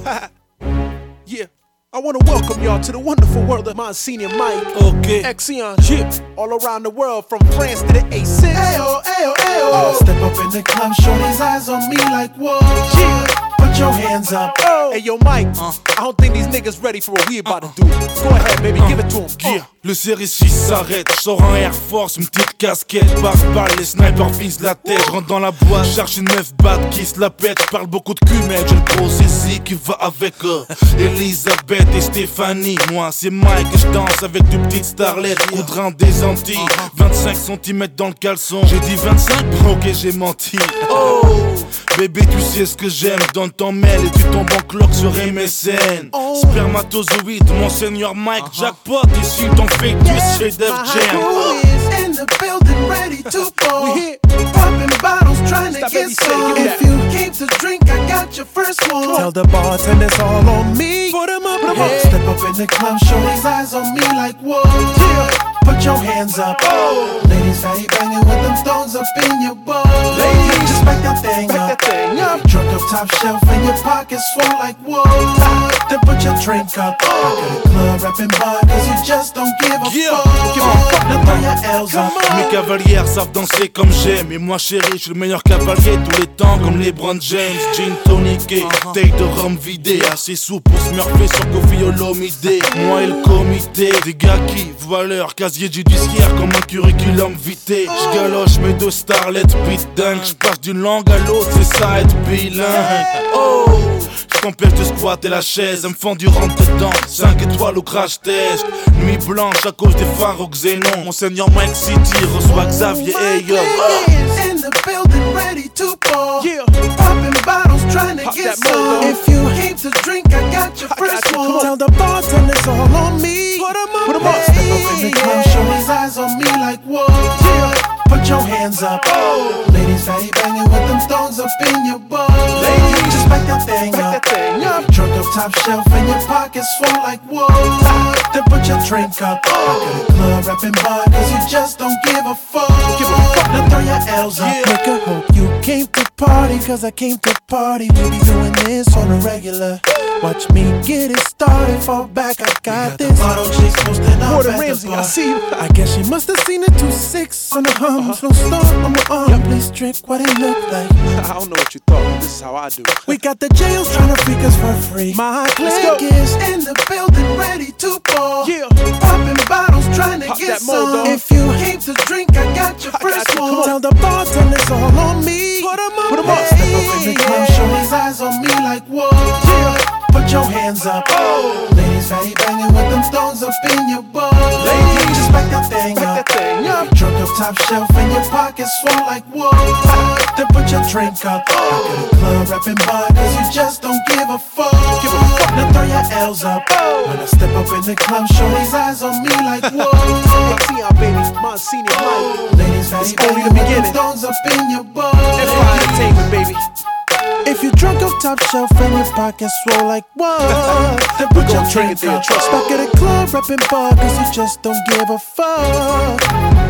Yeah, I want to welcome y'all to the wonderful world of Monsignor Mike. Okay. Exion, yeah. All around the world, from France to the A6. Ayo, ayo, ayo. Step up in the club, shorty's eyes on me like, whoa. Yeah. Put your hands up. Hey yo Mike, I don't think these niggas ready for what we about to do. Go ahead baby, give it to them. Yeah. Le série 6 s'arrête, je sors en Air Force, une petite casquette, balle, les snipers visent la tête, je rentre dans la boîte, cherche une meuf bad qui se la pète, je parle beaucoup de cul mais j'ai le gros zizi qui va avec Elisabeth et Stéphanie. Moi c'est Mike et je danse avec deux petites starlettes, Audrin des Antilles, 25 cm dans le caleçon, j'ai dit 25, ok j'ai menti. Oh bébé tu sais ce que j'aime, donne ton mail et tu tombes en cloque sur MSN. Spermatozoïde, Monseigneur Mike, jackpot, ici ton fake news, c'est Def Jam. Who is in the building ready to ball? Popping bottles trying to get some. If you came to drink, I got your first one. Tell the bartender it's all on me. Put them up, Step up in the club, show his eyes on me like whoa. Put your hands up. Ladies, how you banging with them thongs up in your bowl? Ladies, just back that thing up. Drunk up top shelf and your pockets full like whoa. Then put your drink up. Back at the club, rapping bar, cause you just don't give a fuck. Now throw your L's up. Mes cavalières savent danser comme j'aime. Et moi chérie, je suis le meilleur cavalier de tous les temps, comme LeBron James. Gin toniqué, taille de rhum vidé, assez sous pour se murfer sur Kofi Olomide. Moi et le comité, des gars qui valeur, casier judiciaire comme un curriculum vitae. J'galoche mes deux starlets beat dingue. J'passe d'une langue à l'autre, c'est ça être bilingue. Oh, j't'empêche de squatter la chaise, elle me fend du rentre dedans. 5 étoiles au crash test. Nuit blanche à cause des phares au Xénon. Monseigneur Mike City reçoit Xavier et yo. In the building ready to ball. Popping bottles trying to get some. If you came to drink, I got your first one. Tell the bartender it's all on me. Put them up. Step up in the club, show his eyes on me like whoa. Put your hands up. Ladies, how you banging with them thongs up in your bowl? Ladies, just back that thing up. Drunk up top shelf and your pockets full like whoa. Then put your drink up. Back at the club, rapping bar, cause you just don't give a fuck. Now throw your L's up. Nigga, hope you came to party, cause I came to party. We be doing this on a regular. Watch me get it started, fall back, I got this. Model chicks posting up Gordon at the Ramsay, bar. I see you. I guess she must have seen the 2-6 on the hums. No star on my arm. Please trick what it look like. I don't know what you thought, this is how I do. We got the jails trying to freak us for free. My clique is in the building ready to ball. Popping bottles trying to Pop get that mold, some. If you came to drink, I got your first one. Tell the bartender it's all on me. Put them up. Step up in the club, show his eyes on me like whoa. Put your hands up. Ladies, how you banging with them thongs up in your bowl? Ladies, just back that thing up. Drunk up top shelf and your pockets full like whoa. Then put your drink up. Back at the club, rapping bar, cause you just don't give a fuck. Now throw your L's up. When I step up in the club, show his eyes on me like whoa. Exion, baby, Monsignor Mike. Ladies, how you banging with them thongs up in your bowl? Empire Entertainment, baby. If you drunk off top shelf and your pockets swole like what? Then put your drink there, up. trust me. Back at the club, rapping bar, cause you just don't give a fuck.